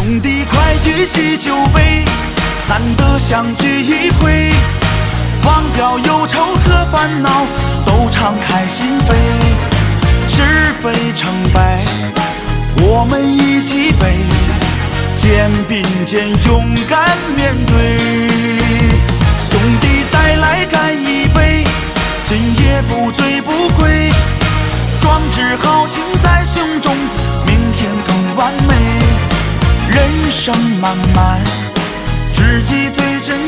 兄弟快举起酒杯，难得相聚一回，忘掉忧愁和烦恼，都敞开心扉。是非成败，我们一起背，肩并肩勇敢面对。兄弟再来干一杯，今夜不醉不归，壮志豪情在胸中，明天更完美。人生漫漫，知己最珍